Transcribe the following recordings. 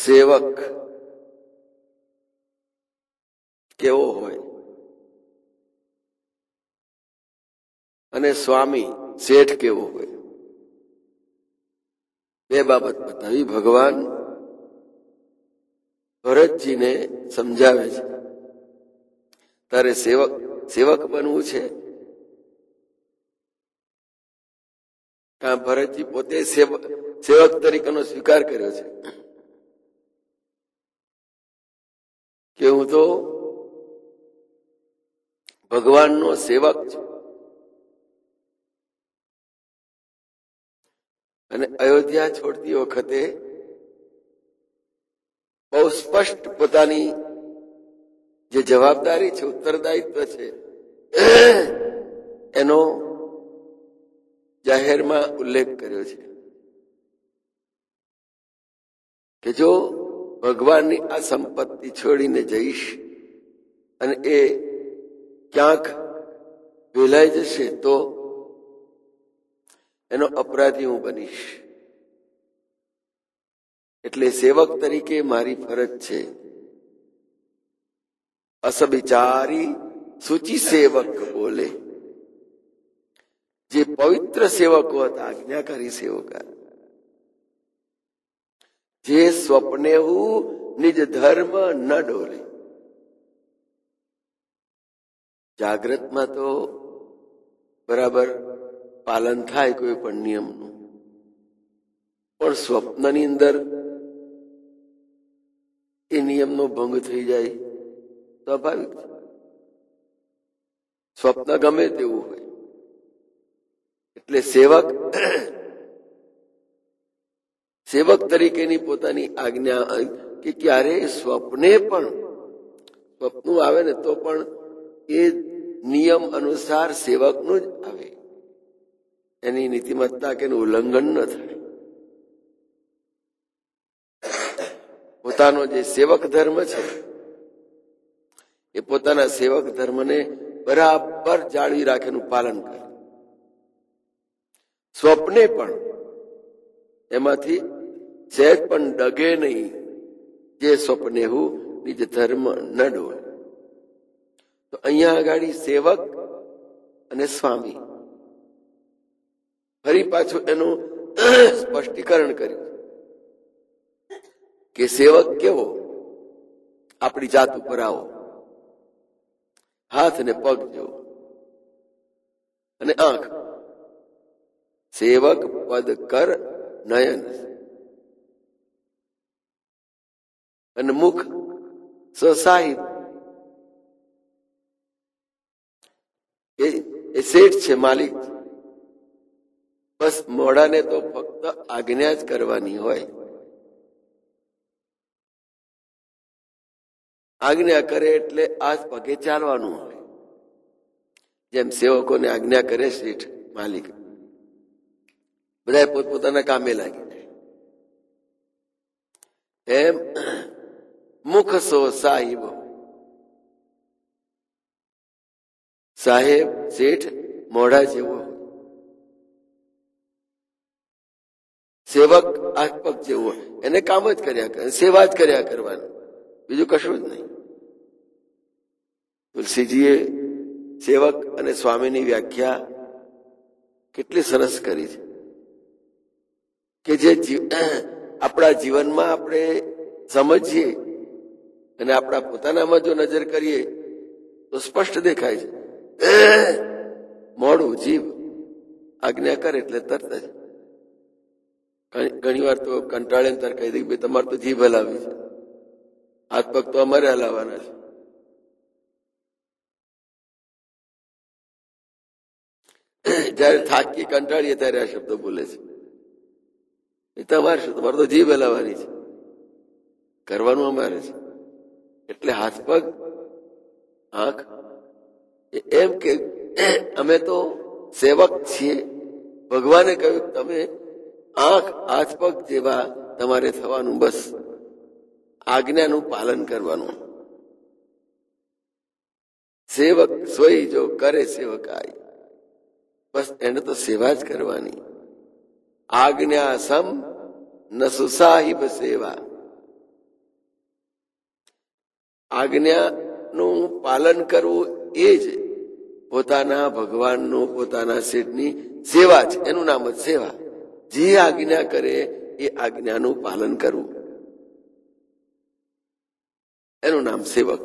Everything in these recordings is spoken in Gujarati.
સેવક કેવો હોય અને સ્વામી શેઠ કેવો હોય, બે બાબત બતાવી ભગવાન ભરતજીને સમજાવે છે. તારે સેવક બનવું છે? ભરતજી પોતે સેવક તરીકેનો સ્વીકાર કર્યો છે કે હું તો ભગવાનનો સેવક છું. અને અયોધ્યા છોડતી વખતે બહુ સ્પષ્ટ પોતાની જે જવાબદારી છે, ઉત્તરદાયિત્વ છે, એનો જાહેરમાં ઉલ્લેખ કર્યો છે કે જો ભગવાનની આ સંપત્તિ છોડીને જઈશ અને એ ક્યાંક ભેલાઈ જશે તો એનો અપરાધી હું બનીશ. એટલે સેવક તરીકે મારી ફરજ છે અસબિચારી સૂચિ સેવક બોલે. જે પવિત્ર સેવકો હતા, આજ્ઞાકારી સેવકા, જે સ્વપ્ને નિજ ધર્મ ન ડોલે. જાગ્રતમાં તો બરાબર પાલન થાય કોઈ પણ નિયમનું, પણ સ્વપ્નની અંદર એ નિયમનો ભંગ થઈ જાય સ્વાભાવિક છે. સ્વપ્ન ગમે તેવું હોય. એટલે સેવક તરીકેની પોતાની આજ્ઞા કે ક્યારે સ્વપ્ન આવે ને તો પણ એ નિયમ અનુસાર સેવકનું જ આવે, એની નીતિમત્તા કે ઉલ્લંઘન ન થાય. પોતાનો જે સેવક ધર્મ છે એ પોતાના સેવક ધર્મને બરાબર જાળવી રાખેનું પાલન કરે. સ્વપ્ને પણ એમાંથી સહેજ પણ ડગે નહીં. જે સ્વપ્ને નિજ ધર્મ ન ડોલે. તો અહીંયા આગળ સેવક અને સ્વામી ફરી પાછું એનું સ્પષ્ટીકરણ કર્યું કે સેવક કેવો? આપણી જાત ઉપર આવો, હાથ ને પગ જેવો અને આંખ. સેવક પદ કર નયન અને મુખ સાહિબ. એ શેઠ છે, માલિક. બસ મોઢાને તો ફક્ત આજ્ઞા જ કરવાની હોય. આજ્ઞા કરે એટલે આ પગે ચાલવાનું હોય. જેમ સેવકોને આજ્ઞા કરે શેઠ માલિક, બધા પોતપોતાના કામે લાગી જાય. એમ મુખ સો સાહિબ. સાહેબ શેઠ મોઢા જેવો, સેવક હાથ પગ જેવો. એને કામ જ કર્યા કરે, સેવા જ કર્યા કરવાની, બીજું કશું જ નહીં. તુલસીજીએ સેવક અને સ્વામીની વ્યાખ્યા કેટલી સરસ કરી છે કે જે આપણા જીવનમાં આપણે સમજીએ અને આપણા પોતાનામાં જો નજર કરીએ તો સ્પષ્ટ દેખાય છે. મોડું જીભ આજ્ઞા કરે એટલે તરત જ. ઘણી વાર તો કંટાળે તાર કહી દે કે તમારે તો જીભ હલાવી છે, હાથ પગ તો અમારે હલાવવાના છે. જયારે થાકી કંટાળીએ ત્યારે આ શબ્દો બોલે છે. એ તમારે શું, તમારે તો જીભ હલાવવાની છે, કરવાનું અમારે છે. એટલે હાથ પગ આંખ એમ કે અમે તો સેવક છીએ. ભગવાને કહ્યું તમે આંખ હાથ પગ જેવા તમારે થવાનું, બસ આજ્ઞાનું પાલન કરવાનું. સેવક સોઈ જો કરે સેવકાઈ, બસ એને તો સેવા જ કરવાની. આજ્ઞા સમ ન સુસાહિબ સેવા. આજ્ઞાનું પાલન કરવું એ જ પોતાના ભગવાનનું, પોતાના શેઠની સેવા છે. એનું નામ જ સેવા. જે આજ્ઞા કરે એ આજ્ઞાનું પાલન કરવું, એનું નામ સેવક.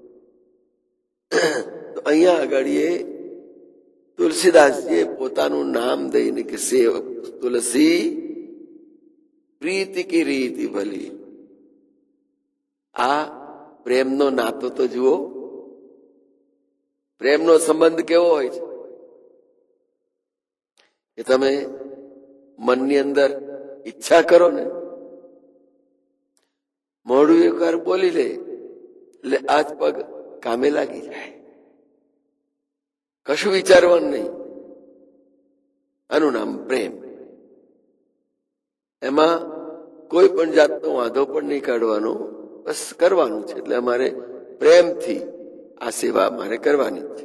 તો અહીંયા આગળ તુલસીદાસજીએ પોતાનું નામ દઈને કે સેવક તુલસી પ્રીતિ કી રીતિ ભલી. આ પ્રેમનો નાતો તો જુઓ. પ્રેમનો સંબંધ કેવો હોય છે કે તમે મનની અંદર ઈચ્છા કરો ને, મોઢું એકવાર બોલી લે એટલે હાથ પગ કામે લાગી જાય, કશું વિચારવાનું નહીં. આનું નામ પ્રેમ. એમાં કોઈ પણ જાતનો વાંધો પણ નહીં કાઢવાનો, બસ કરવાનું છે. એટલે અમારે પ્રેમથી આ સેવા મારે કરવાની છે.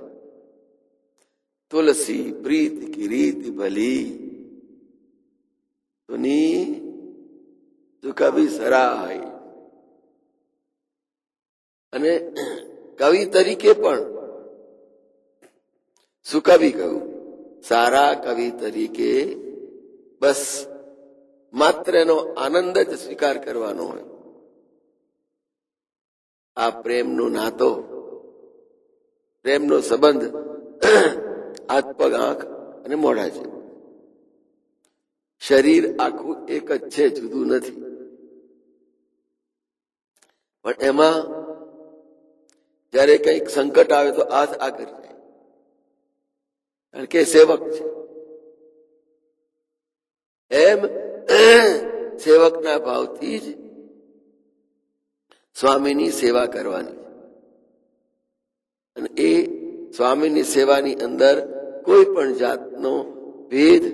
તુલસી પ્રીતિ કી રીતિ ભલી તુની તું કવિ સરાય. અને કવિ તરીકે પણ શું કવિ કહ્યું? સારા કવિ તરીકે બસ માત્ર એનો આનંદ જ સ્વીકાર કરવાનો હોય. આ પ્રેમનો નાતો, પ્રેમનો સંબંધ હાથ પગ, આંખ અને મોઢા છે. શરીર આખું એક જ છે, જુદું નથી. પણ એમાં જયારે કંઈક સંકટ આવે તો હાથ આગળ જાય, કારણ કે સેવક છે. એમ સેવકના ભાવથી જ સ્વામીની સેવા કરવાની. અને એ સ્વામીની સેવાની અંદર કોઈ પણ જાતનો ભેદ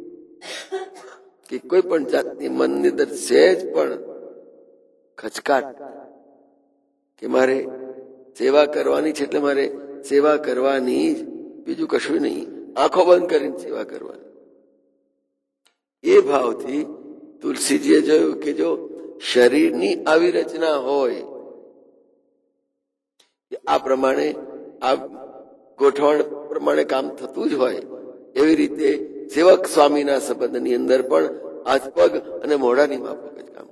કે કોઈ પણ જાતની મનની અંદર સહેજ પણ ખચકાટ કે મારે સેવા કરવાની છે એટલે મારે સેવા કરવાની જ, બીજું કશું નહીં, આંખો બંધ કરીને સેવા કરવાની. એ ભાવથી તુલસીજીએ જોયું કે જો શરીરની આવી રચના હોય, આ પ્રમાણે આ ગોઠવણ પ્રમાણે કામ થતું જ હોય, એવી રીતે સેવક સ્વામીના સંબંધની અંદર પણ હાથ પગ અને મોઢાની માફક જ કામ.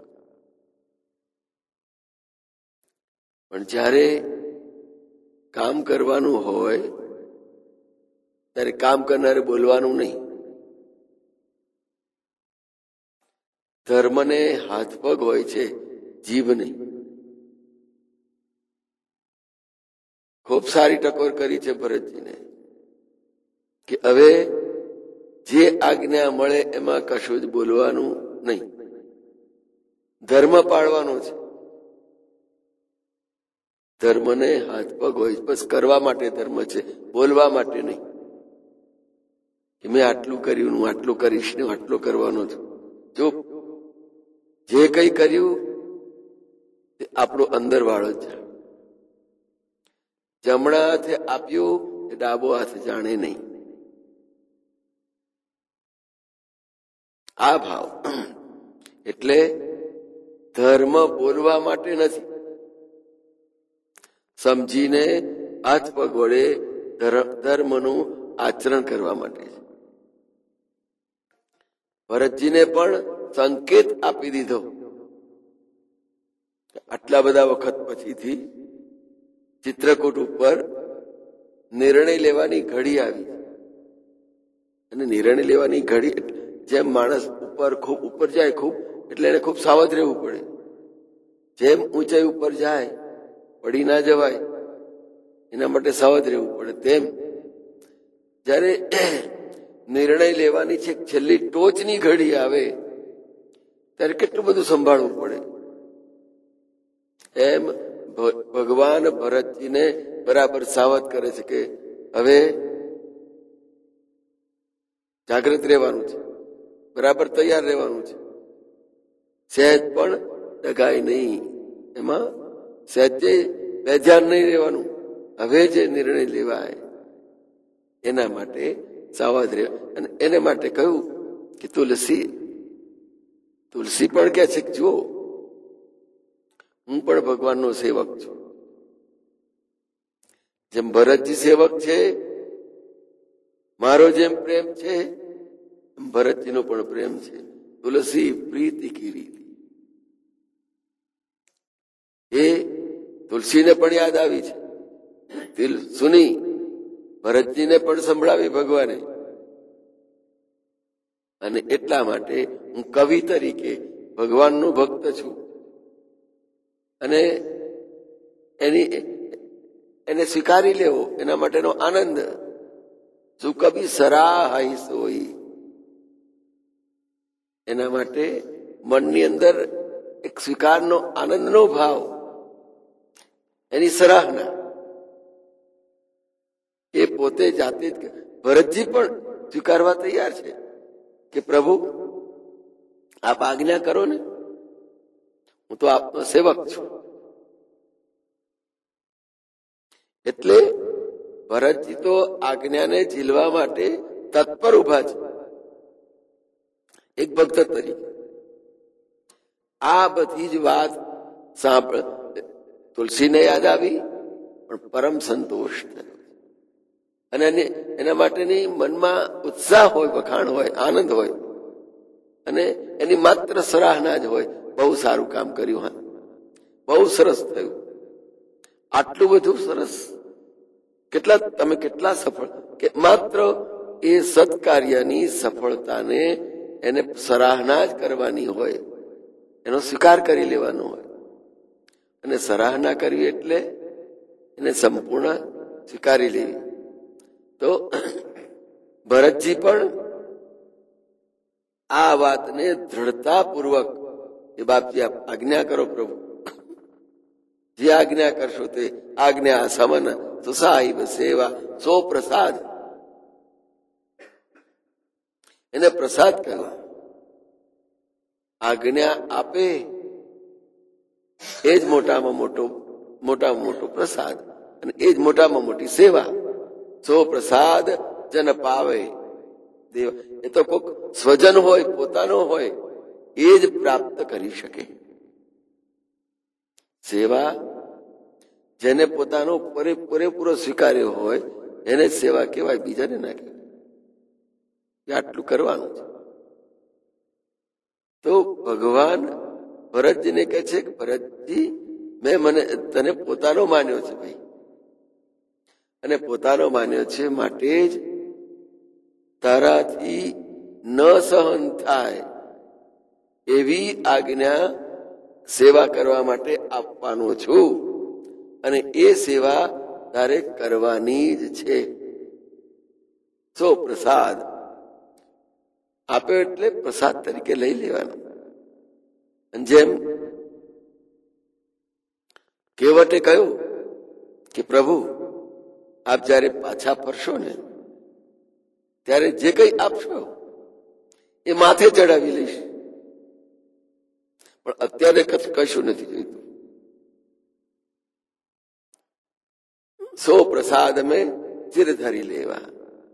પણ જ્યારે કામ કરવાનું હોય ત્યારે કામ કરનારે બોલવાનું નહીં. ધર્મને હાથ પગ હોય છે, જીભ નહીં. ખૂબ સારી ટકોર કરી છે ભરતજીને કે હવે જે આજ્ઞા મળે એમાં કશું જ બોલવાનું નહીં, ધર્મ પાળવાનો છે. ધર્મને હાથ પગ હોય, બસ કરવા માટે ધર્મ છે, બોલવા માટે નહીં કે મેં આટલું કર્યું, હું આટલું કરીશ ને આટલું કરવાનો છું. જો જે કઈ કર્યું તે આપણો અંદર વાળો જ જાણે. જમણા હાથે આપ્યું એ ડાબો હાથ જાણે નહીં. આ ભાવ એટલે ધર્મ બોલવા માટે નથી, સમજીને હાથ પગ વડે ધર્મનું આચરણ કરવા માટે છે. ભરતજીને પણ સંકેત આપી દીધો. આટલા બધા વખત પછીથી ચિત્રકૂટ ઉપર નિર્ણય લેવાની ઘડી આવી. અને નિર્ણય લેવાની ઘડી, જેમ માણસ ખૂબ ઉપર જાય ખૂબ, એટલે એને ખૂબ સાવધ રહેવું પડે. જેમ ઊંચાઈ ઉપર જાય પડી ના જવાય, એના માટે સાવધ રહેવું પડે. તેમ જયારે નિર્ણય લેવાની છે, છેલ્લી ટોચની ઘડી આવે ત્યારે કેટલું બધું સંભાળવું પડે. એમ ભગવાન ભરતજીને બરાબર સાવધ કરે છે કે હવે જાગૃત રહેવાનું છે, બરાબર તૈયાર રહેવાનું છે, સહેજ પણ ડગાય નહીં, એમાં સહેજે બેધ્યાન નહીં રહેવાનું. હવે જે નિર્ણય લેવાય એના માટે સાવધ રહેવા. અને એને માટે કહ્યું કે તુલસી પણ કહે છે કે જુઓ, હું પણ ભગવાનનો સેવક છું, જેમ ભરતજી સેવક છે, મારો જેમ પ્રેમ છે ભરતજીનો પણ પ્રેમ છે. તુલસી પ્રીતિ કી રીતિ, એ તુલસીને પણ યાદ આવી છે. દિલ સુની ભરતજીને પણ સંભળાવી ભગવાને. અને એટલા માટે હું કવિ તરીકે ભગવાનનો ભક્ત છું અને એને સ્વીકારી લેવો એના માટેનો આનંદ. શું કભી સરાહાઈ સોઈ, એના માટે મનની અંદર એક સ્વીકારનો આનંદનો ભાવ, એની સરાહના એ પોતે જાતે જ. ભરતજી પણ સ્વીકારવા તૈયાર છે કે પ્રભુ આપ આજ્ઞા કરો ને, હું તો આપનો સેવક છું. એટલે ભરતજી તો આજ્ઞાને ઝીલવા માટે તત્પર ઉભા છે એક ભક્ત તરીકે. આ બધી જ વાત સાંભળ તુલસીને યાદ આવી, પણ પરમ સંતોષ થયો અને એના માટેની મનમાં ઉત્સાહ હોય, વખાણ હોય, આનંદ હોય અને એની માત્ર સરાહના જ હોય. બહુ સારું કામ કર્યું, હા બહુ સરસ થયું, આટલું બધું સરસ, તમે કેટલા સફળ. કે માત્ર એ સત્કાર્યની સફળતાને એને સરાહના જ કરવાની હોય, એનો સ્વીકાર કરી લેવાનો હોય. અને સરાહના કરવી એટલે એને સંપૂર્ણ સ્વીકારી લેવી. તો ભરતજી પણ આ વાતને દ્રઢતાપૂર્વક, એ બાપજી આપ આજ્ઞા કરો પ્રભુ, જે આજ્ઞા કરશો તે આજ્ઞા સમન સુસાહિબ સેવા સો પ્રસાદ, એને પ્રસાદ કહ્યો. આજ્ઞા આપે એ જ મોટામાં મોટો પ્રસાદ અને એ જ મોટામાં મોટી સેવા. સો પ્રસાદ જન પાવે દેવ, એ તો કોઈક સ્વજન હોય, પોતાનો હોય, એ જ પ્રાપ્ત કરી શકે. સેવા જેને પોતાનો પૂરેપૂરો સ્વીકાર્યો હોય એને જ સેવા કહેવાય, બીજાને ના કહેવાય. આટલું કરવાનું છે. તો ભગવાન ભરતજીને કહે છે કે ભરતજી મેં તને પોતાનો માન્યો છે ભાઈ, અને પોતાનો માન્યો છે માટે જ તારાથી ન સહન થાય એવી આજ્ઞા સેવા કરવા માટે આપવાનો છું, અને એ સેવા તારે કરવાની જ છે. સો પ્રસાદ આપ્યો એટલે પ્રસાદ તરીકે લઈ લેવાનો. જેમ કેવટે કહ્યું કે પ્રભુ આપ જયારે પાછા ફરશો ને ત્યારે જે કઈ આપશો એ માથે ચડાવી લઈશ, પણ અત્યારે કશું નથી જોઈતું. સો પ્રસાદ મેં ચિર ધરી લેવા.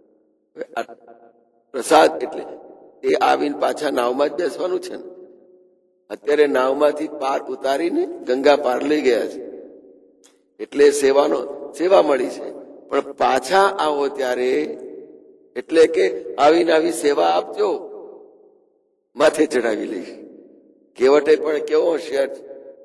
પ્રસાદ એટલે એ આવીને પાછા નાવમાં જ બેસવાનું છે ને. અત્યારે નાવમાંથી પાર ઉતારીને ગંગા પાર લઈ ગયા છે, એટલે સેવા મળી છે. પણ પાછા આવો ત્યારે એટલે કે આવીને આવી સેવા આપજો, માથે ચડાવી લઈશ. કેવટે પણ કેવો હોશિયાર છે.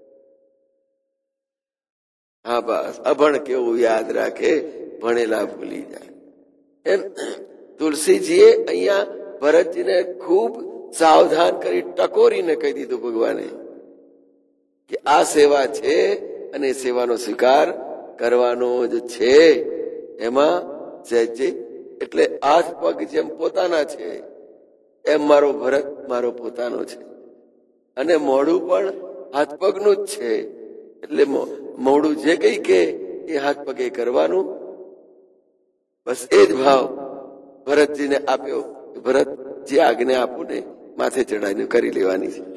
હા બસ, અભણ કેવું યાદ રાખે, ભણેલા ભૂલી જાય. એમ તુલસીજીએ અહીંયા ભરતજીને ખૂબ સાવધાન કરી ટકોરીને કહી દીધું ભગવાને કે આ સેવા છે અને સેવાનો સ્વીકાર કરવાનો જ છે. એમાં સહેજે એટલે હાથ પગ જેમ પોતાના છે એમ મારો ભરત મારો પોતાનો છે, અને મોઢું પણ હાથ પગનું જ છે. એટલે મોઢું જે કઈ કે એ હાથ પગે કરવાનું. બસ એ જ ભાવ ભરતજીને આપ્યો. ભરત જે આજ્ઞા આપું ને માથે ચડાવીને કરી લેવાની છે.